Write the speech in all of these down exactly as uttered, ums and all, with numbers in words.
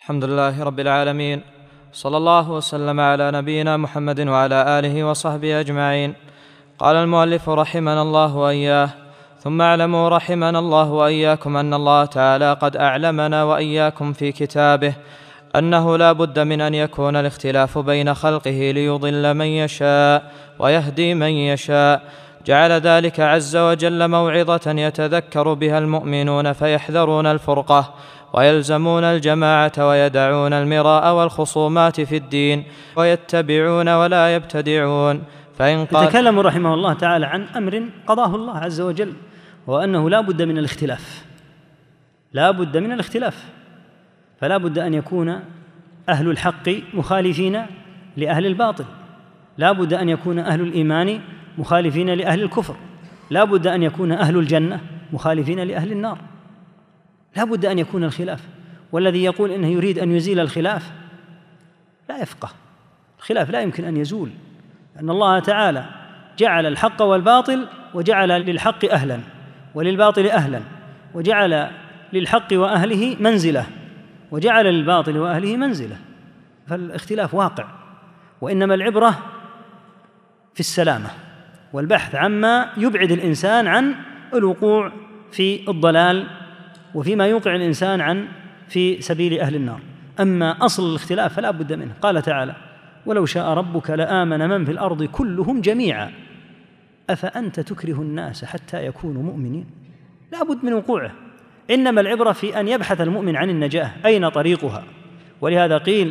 الحمد لله رب العالمين، صلى الله وسلم على نبينا محمد وعلى آله وصحبه أجمعين. قال المؤلف رحمنا الله وإياه: ثم اعلموا رحمنا الله وإياكم أن الله تعالى قد أعلمنا وإياكم في كتابه أنه لا بد من أن يكون الاختلاف بين خلقه ليضل من يشاء ويهدي من يشاء. جعل ذلك عز وجل موعظة يتذكر بها المؤمنون فيحذرون الفرقة ويلزمون الجماعة ويدعون المراء والخصومات في الدين ويتبعون ولا يبتدعون. فإن قال يتكلم رحمه الله تعالى عن أمر قضاه الله عز وجل، وأنه لا بد من الاختلاف، لا بد من الاختلاف، فلا بد أن يكون أهل الحق مخالفين لأهل الباطل، لا بد أن يكون أهل الإيمان مخالفين لأهل الكفر، لا بد أن يكون أهل الجنة مخالفين لأهل النار، لا بد أن يكون الخلاف. والذي يقول إنه يريد أن يزيل الخلاف لا يفقه. الخلاف لا يمكن أن يزول، أن الله تعالى جعل الحق والباطل، وجعل للحق أهلا وللباطل أهلا، وجعل للحق وأهله منزلة، وجعل للباطل وأهله منزلة، فالاختلاف واقع، وإنما العبرة في السلامة والبحث عما يبعد الإنسان عن الوقوع في الضلال وفيما يوقع الإنسان عن في سبيل أهل النار. أما أصل الاختلاف فلا بد منه. قال تعالى: ولو شاء ربك لآمن من في الأرض كلهم جميعا أفأنت تكره الناس حتى يكونوا مؤمنين. لا بد من وقوعه، إنما العبرة في أن يبحث المؤمن عن النجاة، أين طريقها. ولهذا قيل: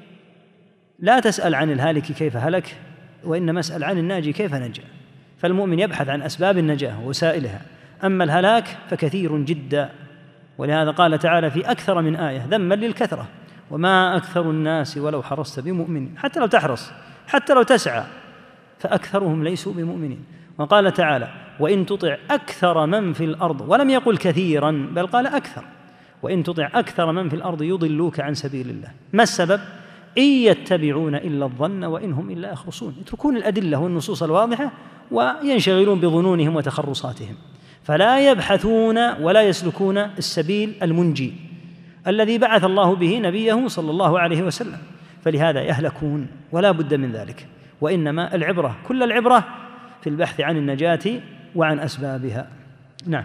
لا تسأل عن الهالك كيف هلك، وإنما اسأل عن الناجي كيف نجا. فالمؤمن يبحث عن أسباب النجاة ووسائلها، أما الهلاك فكثير جدا. ولهذا قال تعالى في أكثر من آية ذما للكثرة: وما أكثر الناس ولو حرصت بمؤمنين. حتى لو تحرص، حتى لو تسعى، فأكثرهم ليسوا بمؤمنين. وقال تعالى: وإن تطع أكثر من في الأرض، ولم يقل كثيرا بل قال أكثر، وإن تطع أكثر من في الأرض يضلوك عن سبيل الله. ما السبب؟ إن يتبعون إلا الظن وإن هم إلا يخرصون. يتركون الأدلة والنصوص الواضحة وينشغلون بظنونهم وتخرصاتهم، فلا يبحثون ولا يسلكون السبيل المنجي الذي بعث الله به نبيه صلى الله عليه وسلم، فلهذا يهلكون، ولا بد من ذلك. وإنما العبرة، كل العبرة في البحث عن النجاة وعن أسبابها. نعم.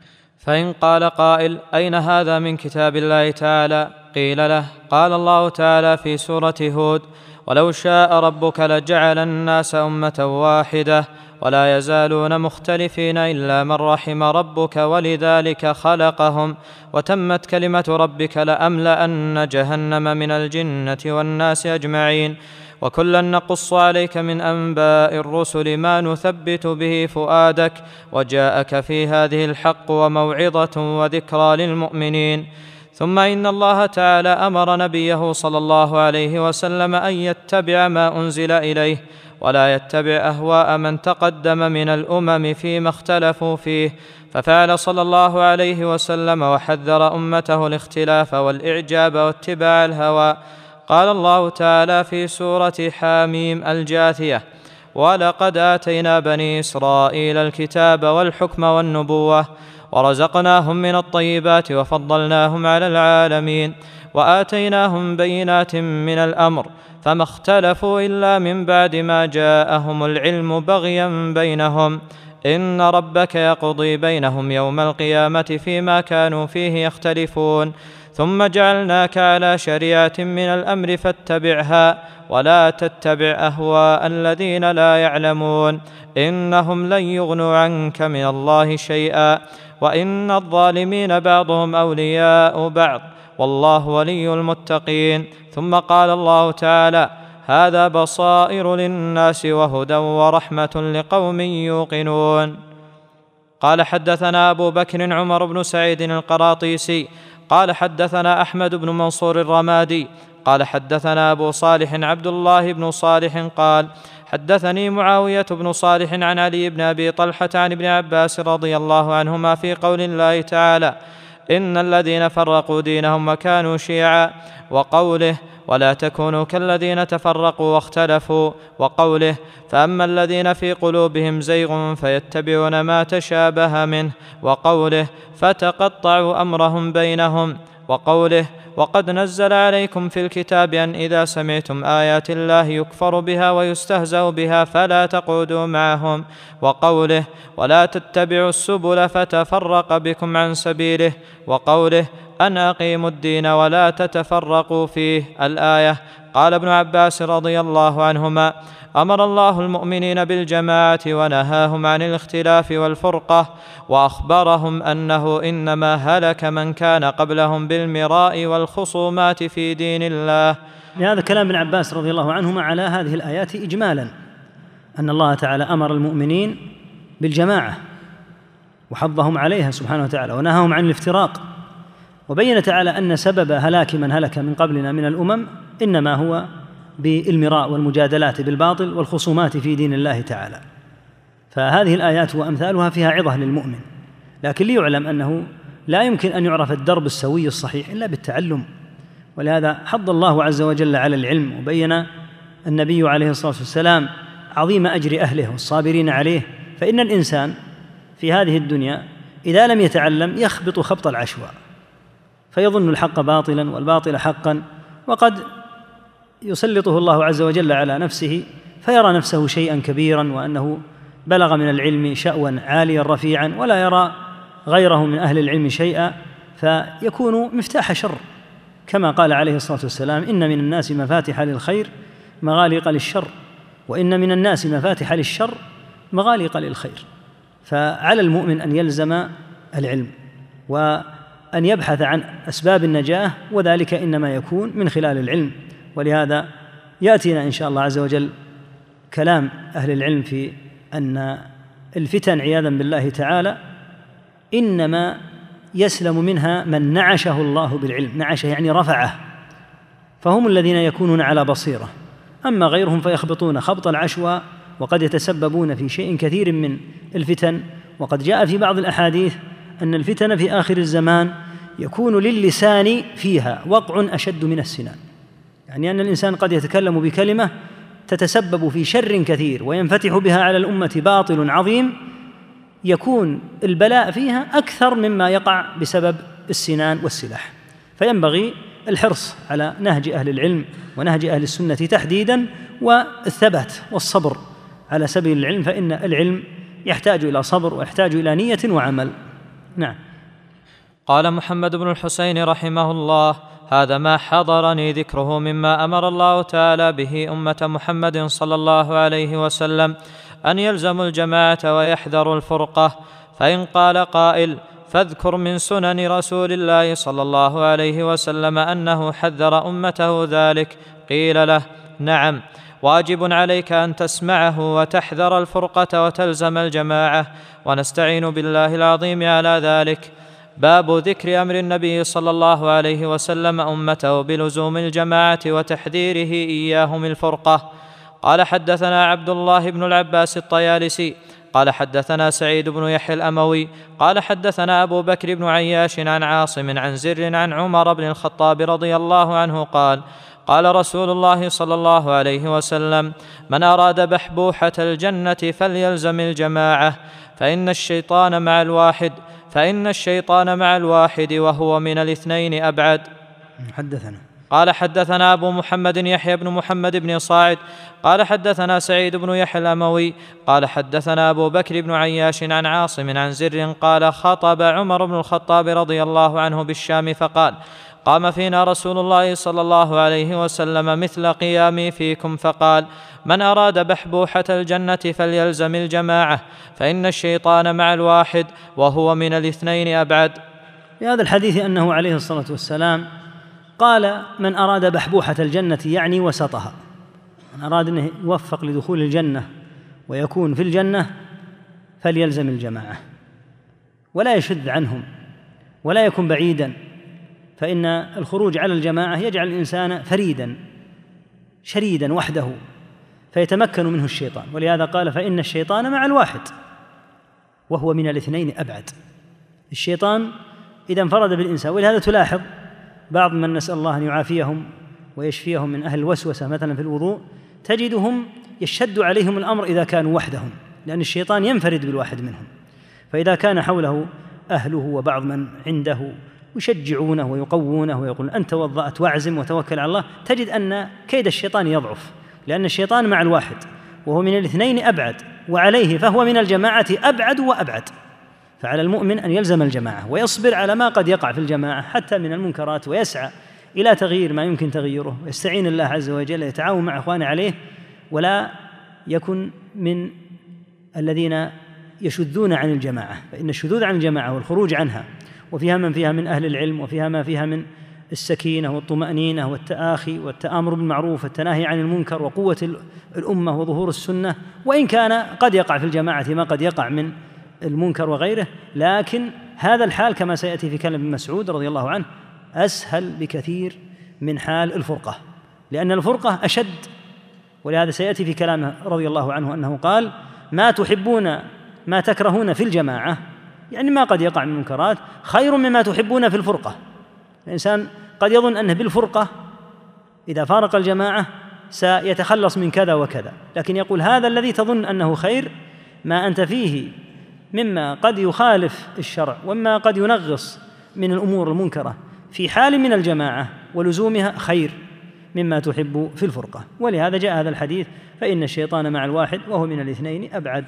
فإن قال قائل: أين هذا من كتاب الله تعالى؟ قيل له: قال الله تعالى في سورة هود: ولو شاء ربك لجعل الناس أمة واحدة ولا يزالون مختلفين إلا من رحم ربك ولذلك خلقهم وتمت كلمة ربك لأملأن جهنم من الجنة والناس أجمعين وكلا نقص عليك من أنباء الرسل ما نثبت به فؤادك وجاءك في هذه الحق وموعظة وذكرى للمؤمنين. ثم إن الله تعالى أمر نبيه صلى الله عليه وسلم أن يتبع ما أنزل إليه ولا يتبع أهواء من تقدم من الأمم فيما اختلفوا فيه، ففعل صلى الله عليه وسلم وحذر أمته الاختلاف والإعجاب واتباع الهوى. قال الله تعالى في سورة حاميم الجاثية: ولقد آتينا بني إسرائيل الكتاب والحكم والنبوة ورزقناهم من الطيبات وفضلناهم على العالمين وآتيناهم بينات من الأمر فما اختلفوا إلا من بعد ما جاءهم العلم بغيا بينهم إن ربك يقضي بينهم يوم القيامة فيما كانوا فيه يختلفون ثم جعلناك على شريعة من الأمر فاتبعها ولا تتبع أهواء الذين لا يعلمون إنهم لن يغنوا عنك من الله شيئا وإن الظالمين بعضهم أولياء بعض والله ولي المتقين. ثم قال الله تعالى: هذا بصائر للناس وهدى ورحمة لقوم يوقنون. قال: حدثنا أبو بكر عمر بن سعيد القراطيسي قال: حدثنا أحمد بن منصور الرمادي قال: حدثنا أبو صالح عبد الله بن صالح قال: حدثني معاوية بن صالح عن علي بن أبي طلحة عن ابن عباس رضي الله عنهما في قول الله تعالى: إن الذين فرقوا دينهم وكانوا شيعا، وقوله: ولا تكونوا كالذين تفرقوا واختلفوا، وقوله: فأما الذين في قلوبهم زيغ فيتبعون ما تشابه منه، وقوله: فتقطعوا أمرهم بينهم. وقوله وقد نزل عليكم في الكتاب أن إذا سمعتم آيات الله يكفر بها ويستهزأ بها فلا تقعدوا معهم، وقوله ولا تتبعوا السبل فتفرق بكم عن سبيله، وقوله أن أقيموا الدين ولا تتفرقوا فيه الآية. قال ابن عباس رضي الله عنهما أمر الله المؤمنين بالجماعة ونهاهم عن الاختلاف والفرقة، وأخبرهم أنه إنما هلك من كان قبلهم بالمراء والخصومات في دين الله. لهذا كلام ابن عباس رضي الله عنهما على هذه الآيات إجمالا، أن الله تعالى أمر المؤمنين بالجماعة وحضهم عليها سبحانه وتعالى ونهاهم عن الافتراق، وبين تعالى أن سبب هلاك من هلك من قبلنا من الأمم إنما هو بالمراء والمجادلات بالباطل والخصومات في دين الله تعالى. فهذه الآيات وأمثالها فيها عظة للمؤمن، لكن ليعلم أنه لا يمكن أن يعرف الدرب السوي الصحيح إلا بالتعلم، ولهذا حض الله عز وجل على العلم، وبين النبي عليه الصلاة والسلام عظيم أجر أهله والصابرين عليه. فإن الإنسان في هذه الدنيا إذا لم يتعلم يخبط خبط العشواء، فيظن الحق باطلا والباطل حقا، وقد يسلطه الله عز وجل على نفسه فيرى نفسه شيئا كبيرا وأنه بلغ من العلم شأوا عاليا رفيعا، ولا يرى غيره من أهل العلم شيئا، فيكون مفتاح شر، كما قال عليه الصلاة والسلام إن من الناس مفاتح للخير مغاليق للشر، وإن من الناس مفاتح للشر مغاليق للخير. فعلى المؤمن أن يلزم العلم وأن يبحث عن أسباب النجاة، وذلك إنما يكون من خلال العلم. ولهذا يأتينا إن شاء الله عز وجل كلام أهل العلم في أن الفتن عياذا بالله تعالى إنما يسلم منها من نعشه الله بالعلم. نعشه يعني رفعه، فهم الذين يكونون على بصيرة، أما غيرهم فيخبطون خبط العشواء، وقد يتسببون في شيء كثير من الفتن. وقد جاء في بعض الأحاديث أن الفتن في آخر الزمان يكون للسان فيها وقع أشد من السنان، يعني أن الإنسان قد يتكلم بكلمة تتسبب في شر كثير وينفتح بها على الأمة باطل عظيم، يكون البلاء فيها أكثر مما يقع بسبب السنان والسلاح. فينبغي الحرص على نهج أهل العلم ونهج أهل السنة تحديدا، والثبات والصبر على سبيل العلم، فإن العلم يحتاج إلى صبر ويحتاج إلى نية وعمل. نعم. قال محمد بن الحسين رحمه الله هذا ما حضرني ذكره مما أمر الله تعالى به أمة محمد صلى الله عليه وسلم أن يلزموا الجماعة ويحذروا الفرقة. فإن قال قائل فاذكر من سنن رسول الله صلى الله عليه وسلم أنه حذر أمته ذلك، قيل له نعم، واجب عليك أن تسمعه وتحذر الفرقة وتلزم الجماعة، ونستعين بالله العظيم على ذلك. باب ذكر أمر النبي صلى الله عليه وسلم أمته بلزوم الجماعة وتحذيره إياهم الفرقة. قال حدثنا عبد الله بن العباس الطيالسي قال حدثنا سعيد بن يحيى الأموي قال حدثنا أبو بكر بن عياش عن عاصم عن زر عن عمر بن الخطاب رضي الله عنه قال قال رسول الله صلى الله عليه وسلم من أراد بحبوحة الجنة فليلزم الجماعة، فإن الشيطان مع الواحد فإن الشيطان مع الواحد وهو من الاثنين أبعد. حدثنا قال حدثنا أبو محمد يحيى بن محمد بن صاعد قال حدثنا سعيد بن يحيى الأموي قال حدثنا أبو بكر بن عياش عن عاصم عن زر قال خطب عمر بن الخطاب رضي الله عنه بالشام فقال قام فينا رسول الله صلى الله عليه وسلم مثل قيامي فيكم، فقال من أراد بحبوحة الجنة فليلزم الجماعة، فإن الشيطان مع الواحد وهو من الاثنين أبعد. في هذا الحديث أنه عليه الصلاة والسلام قال من أراد بحبوحة الجنة يعني وسطها، من أراد أن يوفق لدخول الجنة ويكون في الجنة فليلزم الجماعة ولا يشذ عنهم ولا يكن بعيدا، فإن الخروج على الجماعة يجعل الإنسان فريدا شريدا وحده فيتمكن منه الشيطان، ولهذا قال فإن الشيطان مع الواحد وهو من الاثنين أبعد. الشيطان إذا انفرد بالإنسان، ولهذا تلاحظ بعض من نسأل الله أن يعافيهم ويشفيهم من أهل الوسوسة مثلا في الوضوء، تجدهم يشد عليهم الأمر إذا كانوا وحدهم، لأن الشيطان ينفرد بالواحد منهم، فإذا كان حوله أهله وبعض من عنده يشجعونه ويقوونه ويقول أنت توضأت واعزم وتوكل على الله، تجد أن كيد الشيطان يضعف، لأن الشيطان مع الواحد وهو من الاثنين أبعد، وعليه فهو من الجماعة أبعد وأبعد. فعلى المؤمن أن يلزم الجماعة ويصبر على ما قد يقع في الجماعة حتى من المنكرات، ويسعى إلى تغيير ما يمكن تغييره، ويستعين الله عز وجل، يتعاون مع إخوانه عليه، ولا يكن من الذين يشذون عن الجماعة، فإن الشذوذ عن الجماعة والخروج عنها وفيها من فيها من أهل العلم، وفيها ما فيها من السكينة والطمأنينة والتآخي والتآمر بالمعروف والتناهي عن المنكر وقوة الأمة وظهور السنة، وإن كان قد يقع في الجماعة ما قد يقع من المنكر وغيره، لكن هذا الحال كما سيأتي في كلام ابن مسعود رضي الله عنه أسهل بكثير من حال الفرقة، لأن الفرقة أشد. ولهذا سيأتي في كلامه رضي الله عنه أنه قال: ما تحبون ما تكرهون في الجماعة، يعني ما قد يقع من المنكرات، خير مما تحبون في الفرقة. الإنسان قد يظن أنه بالفرقة إذا فارق الجماعة سيتخلص من كذا وكذا، لكن يقول هذا الذي تظن أنه خير ما أنت فيه مما قد يخالف الشرع وما قد ينغص من الأمور المنكرة في حال من الجماعة ولزومها خير مما تحب في الفرقة. ولهذا جاء هذا الحديث: فإن الشيطان مع الواحد وهو من الاثنين أبعد.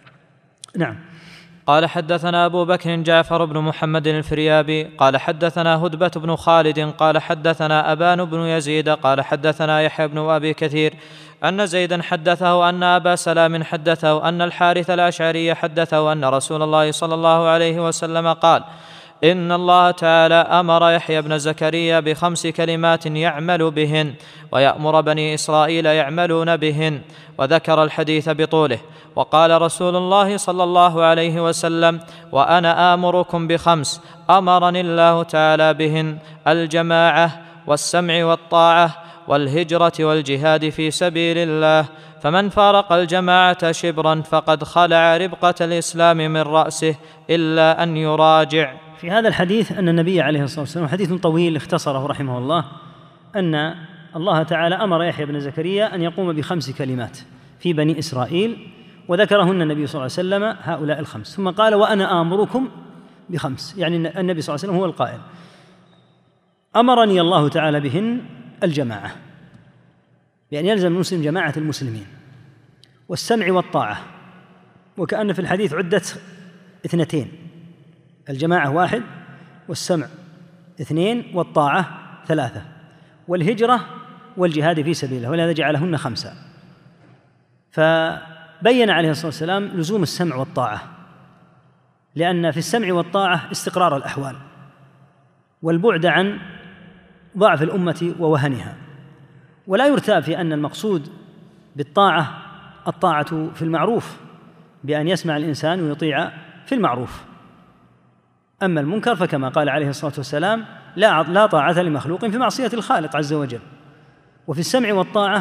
نعم. قال: حدثنا أبو بكر جعفر بن محمد الفريابي قال حدثنا هدبة بن خالد قال حدثنا أبان بن يزيد قال حدثنا يحيى بن أبي كثير أن زيدا حدثه أن أبا سلام حدثه أن الحارث الأشعري حدثه أن رسول الله صلى الله عليه وسلم قال: إن الله تعالى أمر يحيى بن زكريا بخمس كلمات يعمل بهن ويأمر بني إسرائيل يعملون بهن، وذكر الحديث بطوله. وقال رسول الله صلى الله عليه وسلم: وأنا آمركم بخمس أمرني الله تعالى بهن: الجماعة والسمع والطاعة والهجرة والجهاد في سبيل الله، فمن فارق الجماعة شبرا فقد خلع ربقة الإسلام من رأسه إلا أن يراجع. في هذا الحديث أن النبي عليه الصلاة والسلام، حديث طويل اختصره رحمه الله، أن الله تعالى أمر يحيى بن زكريا أن يقوم بخمس كلمات في بني إسرائيل، وذكرهن النبي صلى الله عليه وسلم هؤلاء الخمس، ثم قال: وأنا آمركم بخمس، يعني النبي صلى الله عليه وسلم هو القائل. أمرني الله تعالى بهن: الجماعة، بأن يلزم المسلم جماعة المسلمين، والسمع والطاعة، وكأن في الحديث عدت اثنتين، الجماعة واحد والسمع اثنين والطاعة ثلاثة، والهجرة والجهاد في سبيل الله، ولهذا جعلهن خمسة. فبين عليه الصلاة والسلام لزوم السمع والطاعة، لأن في السمع والطاعة استقرار الأحوال والبعد عن ضعف الأمة ووهنها. ولا يرتاب في أن المقصود بالطاعة الطاعة في المعروف، بأن يسمع الإنسان ويطيع في المعروف. أما المنكر فكما قال عليه الصلاة والسلام: لا لا طاعة لمخلوق في معصية الخالق عز وجل. وفي السمع والطاعة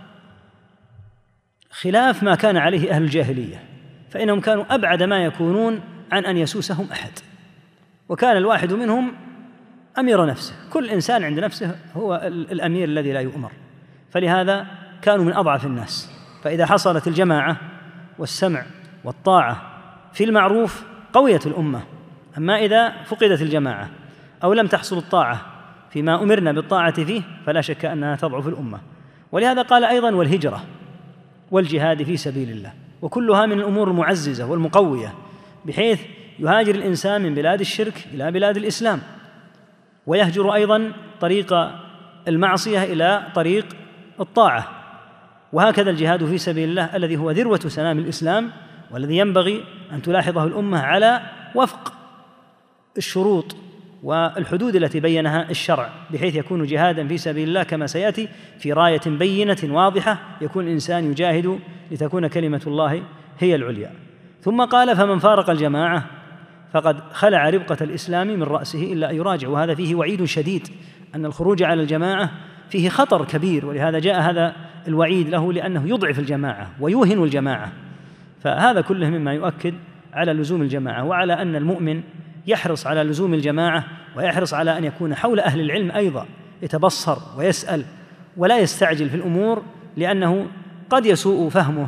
خلاف ما كان عليه أهل الجاهلية، فإنهم كانوا أبعد ما يكونون عن أن يسوسهم أحد، وكان الواحد منهم أمير نفسه، كل إنسان عند نفسه هو الأمير الذي لا يؤمر، فلهذا كانوا من أضعف الناس. فإذا حصلت الجماعة والسمع والطاعة في المعروف قويت الأمة، أما إذا فقدت الجماعة أو لم تحصل الطاعة فيما أمرنا بالطاعة فيه فلا شك أنها تضعف الأمة. ولهذا قال أيضا: والهجرة والجهاد في سبيل الله، وكلها من الأمور المعززة والمقوية، بحيث يهاجر الإنسان من بلاد الشرك إلى بلاد الإسلام، ويهجر أيضا طريق المعصية إلى طريق الطاعة. وهكذا الجهاد في سبيل الله الذي هو ذروة سنام الإسلام، والذي ينبغي أن تلاحظه الأمة على وفق الشروط والحدود التي بينها الشرع، بحيث يكون جهادا في سبيل الله كما سيأتي في راية بينة واضحة، يكون الإنسان يجاهد لتكون كلمة الله هي العليا. ثم قال: فمن فارق الجماعة فقد خلع ربقة الإسلام من رأسه إلا أن يراجع. وهذا فيه وعيد شديد، أن الخروج على الجماعة فيه خطر كبير، ولهذا جاء هذا الوعيد له، لأنه يضعف الجماعة ويوهن الجماعة. فهذا كله مما يؤكد على لزوم الجماعة، وعلى أن المؤمن يحرص على لزوم الجماعة، ويحرص على أن يكون حول أهل العلم أيضا، يتبصر ويسأل ولا يستعجل في الأمور، لأنه قد يسوء فهمه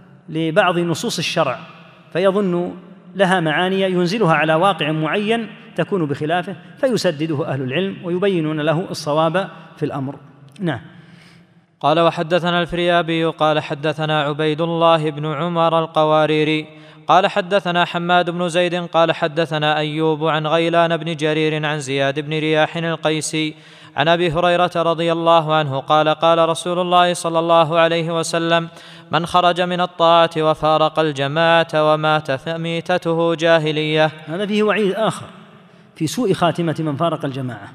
لبعض نصوص الشرع فيظن لها معاني ينزلها على واقع معين تكون بخلافه فيسدده أهل العلم ويبينون له الصواب في الأمر. نعم. قال وحدثنا الفريابي قال حدثنا عبيد الله بن عمر القواريري قال حدثنا حماد بن زيد قال حدثنا أيوب عن غيلان بن جرير عن زياد بن رياح القيسي عن أبي هريرة رضي الله عنه قال قال رسول الله صلى الله عليه وسلم: من خرج من الطاعة وفارق الجماعة ومات فميتته جاهلية. هذا فيه وعيد آخر في سوء خاتمة من فارق الجماعة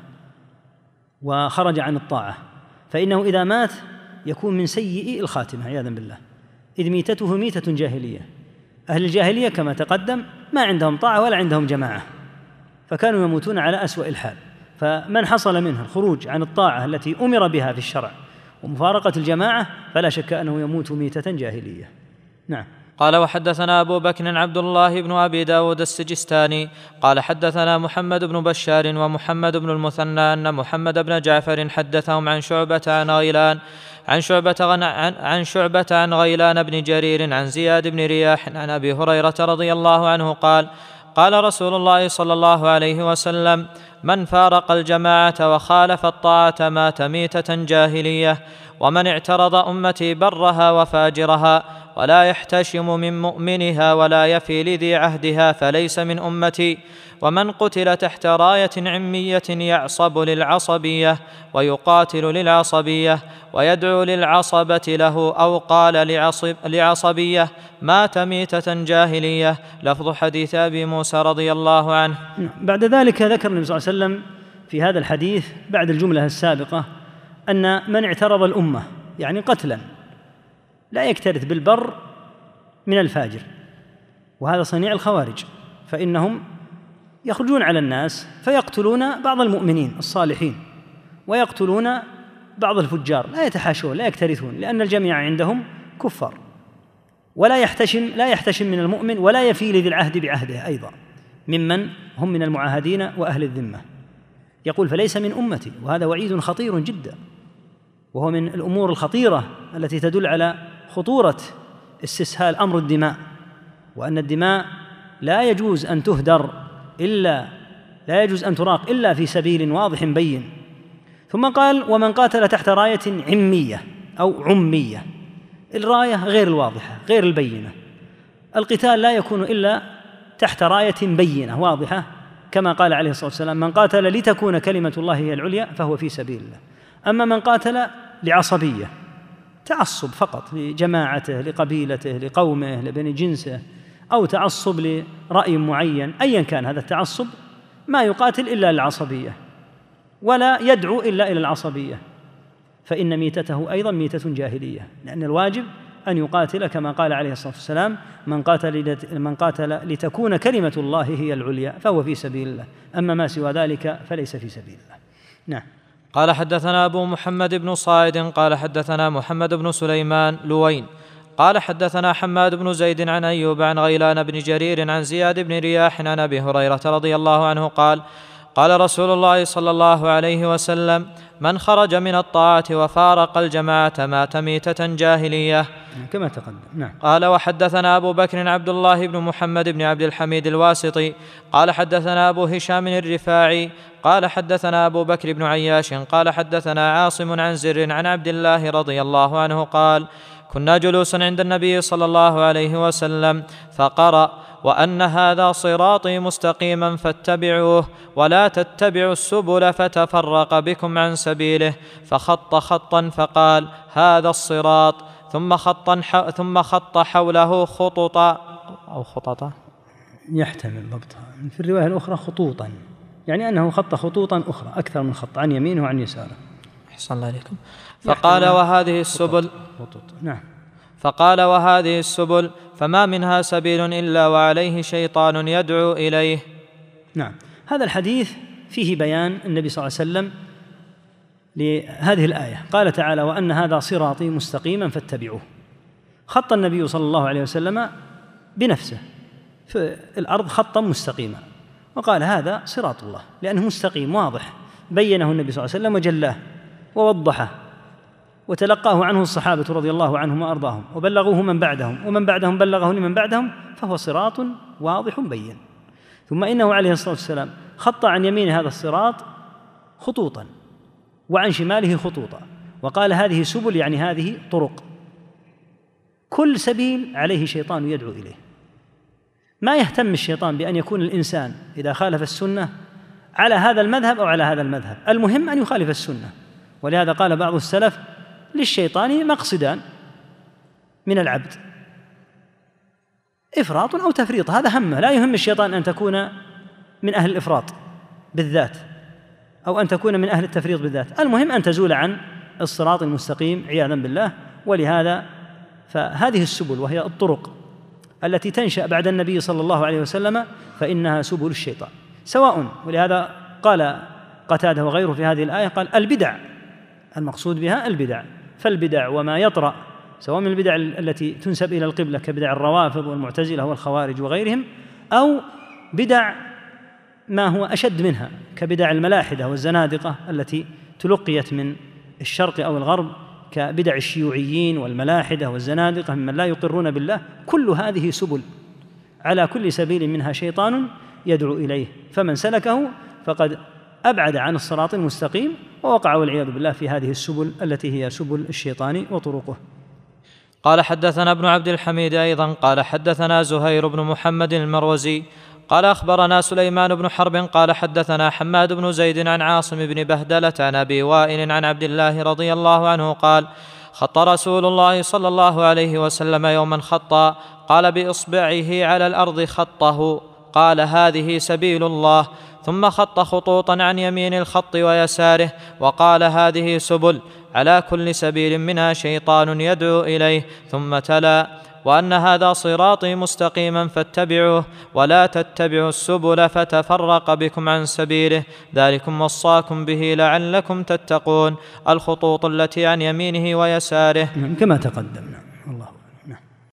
وخرج عن الطاعة، فإنه إذا مات يكون من سيئ الخاتمة عياذا بالله، إذ ميتته ميتة جاهلية. أهل الجاهلية كما تقدم ما عندهم طاعة ولا عندهم جماعة، فكانوا يموتون على أسوأ الحال. فمن حصل منه الخروج عن الطاعة التي أمر بها في الشرع ومفارقة الجماعة فلا شك أنه يموت ميتة جاهلية. نعم. قال وحدثنا أبو بكر عبد الله بن أبي داود السجستاني قال حدثنا محمد بن بشار ومحمد بن المثنى أن محمد بن جعفر حدثهم عن شعبة عن غيلان عن شعبة عن, عن شعبة عن غيلان بن جرير عن زياد بن رياح عن أبي هريرة رضي الله عنه قال: قال رسول الله صلى الله عليه وسلم: من فارق الجماعة وخالف الطاعة مات ميتة جاهلية، ومن اعترض أمتي برها وفاجرها ولا يحتشم من مؤمنها ولا يفي لذي عهدها فليس من أمتي، ومن قتل تحت راية عمية يعصب للعصبية ويقاتل للعصبية ويدعو للعصبة له أو قال لعصب لعصبية مات ميتة جاهلية. لفظ حديث أبي موسى رضي الله عنه. بعد ذلك ذكر النبي صلى الله عليه وسلم في هذا الحديث بعد الجملة السابقة أن من اعترض الأمة يعني قتلا لا يكترث بالبر من الفاجر، وهذا صنيع الخوارج، فإنهم يخرجون على الناس فيقتلون بعض المؤمنين الصالحين ويقتلون بعض الفجار، لا يتحاشون لا يكترثون، لأن الجميع عندهم كفار، ولا يحتشم لا يحتشم من المؤمن ولا يفي لذي العهد بعهده أيضا ممن هم من المعاهدين وأهل الذمة. يقول: فليس من أمتي، وهذا وعيد خطير جدا، وهو من الأمور الخطيرة التي تدل على خطورة استسهال أمر الدماء، وأن الدماء لا يجوز أن تهدر إلا لا يجوز أن تراق إلا في سبيل واضح بين. ثم قال: ومن قاتل تحت راية عمية أو عمية، الراية غير الواضحة غير البينة، القتال لا يكون إلا تحت راية بينة واضحة، كما قال عليه الصلاة والسلام: من قاتل لتكون كلمة الله هي العليا فهو في سبيل الله. أما من قاتل لعصبية، تعصب فقط لجماعته لقبيلته لقومه لبني جنسه، أو تعصب لرأي معين أيا كان هذا التعصب، ما يقاتل إلا للعصبية ولا يدعو إلا إلى العصبية، فإن ميتته أيضا ميتة جاهلية، لأن الواجب أن يقاتل كما قال عليه الصلاة والسلام: من قاتل من قاتل لتكون كلمة الله هي العليا فهو في سبيل الله، أما ما سوى ذلك فليس في سبيل الله. نعم. قال حدثنا أبو محمد بن صاعد قال حدثنا محمد بن سليمان لوين قال حدثنا حماد بن زيد عن أيوب عن غيلان بن جرير عن زياد بن رياح عن أبي هريرة رضي الله عنه قال: قال رسول الله صلى الله عليه وسلم: من خرج من الطاعة وفارق الجماعة مات ميتة جاهلية، كما تقدم. نعم. قال وحدثنا أبو بكر عبد الله بن محمد بن عبد الحميد الواسطي قال حدثنا أبو هشام الرفاعي قال حدثنا أبو بكر بن عياش قال حدثنا عاصم عن زر عن عبد الله رضي الله عنه قال: كنا جلوسا عند النبي صلى الله عليه وسلم فقرأ: وأن هذا صراطي مستقيما فاتبعوه ولا تتبعوا السبل فتفرق بكم عن سبيله، فخط خطا فقال: هذا الصراط، ثم خطا ثم خط حوله خططا أو خططا يحتمل ضبطها في الرواية الأخرى خطوطا، يعني أنه خط خطوطا أخرى أكثر من خط عن يمينه وعن يساره. أحسن الله عليكم. فقال: وهذه السبل خطوط. نعم. فقال: وهذه السبل فما منها سبيل إلا وعليه شيطان يدعو إليه. نعم. هذا الحديث فيه بيان النبي صلى الله عليه وسلم لهذه الآية. قال تعالى: وأن هذا صراطي مستقيما فاتبعوه. خط النبي صلى الله عليه وسلم بنفسه في الأرض خطا مستقيما، وقال: هذا صراط الله، لأنه مستقيم واضح، بينه النبي صلى الله عليه وسلم وجلاه ووضحه، وتلقاه عنه الصحابة رضي الله عنهم وأرضاهم، وبلغوه من بعدهم، ومن بعدهم بلغه لمن بعدهم، فهو صراط واضح بين. ثم إنه عليه الصلاة والسلام خط عن يمين هذا الصراط خطوطا وعن شماله خطوطا، وقال هذه سبل، يعني هذه طرق، كل سبيل عليه شيطان يدعو إليه. ما يهتم الشيطان بأن يكون الإنسان إذا خالف السنة على هذا المذهب أو على هذا المذهب، المهم أن يخالف السنة. ولهذا قال بعض السلف: للشيطان مقصدان من العبد، إفراط أو تفريط، هذا همه. لا يهم الشيطان أن تكون من أهل الإفراط بالذات أو أن تكون من أهل التفريط بالذات، المهم أن تزول عن الصراط المستقيم عياذا بالله. ولهذا فهذه السبل وهي الطرق التي تنشأ بعد النبي صلى الله عليه وسلم فإنها سبل الشيطان سواء. ولهذا قال قتادة وغيره في هذه الآية، قال البدع، المقصود بها البدع، فالبدع وما يطرأ سواء من البدع التي تنسب إلى القبلة كبدع الروافض والمعتزلة والخوارج وغيرهم، أو بدع ما هو أشد منها كبدع الملاحدة والزنادقة التي تلقيت من الشرق أو الغرب، كبدع الشيوعيين والملاحدة والزنادقة ممن لا يقرون بالله. كل هذه سبل، على كل سبيل منها شيطان يدعو إليه، فمن سلكه فقد أبعد عن الصراط المستقيم ووقع والعياذ بالله في هذه السبل التي هي سبل الشيطان وطرقه. قال حدثنا ابن عبد الحميد أيضا قال حدثنا زهير بن محمد المروزي قال أخبرنا سليمان بن حرب قال حدثنا حماد بن زيد عن عاصم بن بهدلة عن أبي وائل عن عبد الله رضي الله عنه قال: خط رسول الله صلى الله عليه وسلم يوما خطا، قال بإصبعه على الأرض خطه، قال هذه سبيل الله، ثم خط خطوطا عن يمين الخط ويساره، وقال هذه سبل، على كل سبيل منها شيطان يدعو إليه، ثم تلا: وأن هذا صراطي مستقيما فاتبعوه ولا تتبعوا السبل فتفرق بكم عن سبيله، ذلكم وصاكم به لعلكم تتقون. الخطوط التي عن يمينه ويساره كما تقدم.